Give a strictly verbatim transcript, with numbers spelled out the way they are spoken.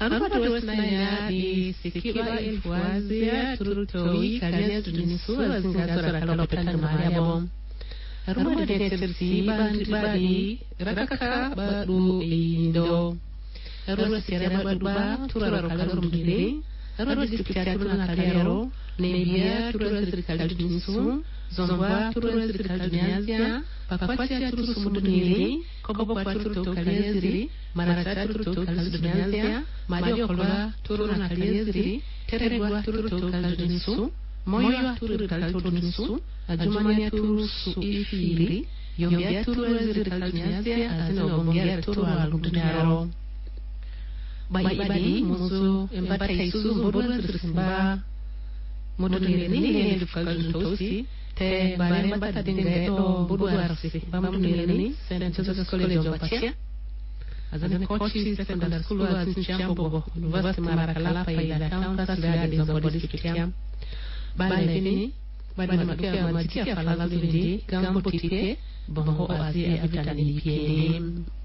Armada wasnaya di sikiba ilfuazia turutoi kalia tunisu azingasora kalopetana mariabom. Armada de tersi bandi badi rakaka badu indo. Armada sirama baduba turaro kalorum gire. Armada diskutia turuna kaliaro. Nebia turuna zirikal tunisu. Zomba turuna zirikal tuniazia. Papatia turu sumuduniri. Kobo turu kaliaziri. Marasa turu kaliazia. Mario Kola turuna kaliaziri. Teregwa turu kaliazinisu. Moyo turu kaliazinisu. Ajumania turu su ifiri. Yombia turu kaliazia. Azina obongia turu aludunaro. Bayi muzu empata isu mbona zirisimba. Muduniri nini lufkaluntosi. Te bare mbata dinge do budu arsi. Bamuduniri nini. Saint Joseph's College of Batia. Azane Kochi Secondary School was in Chambogo, University Marakalapa ila Countas Gardens of Bodhiskitiam. Baleni, Bani Makia Matia Falazindi, Gambo Tite, Bongo Azi Abitani P M.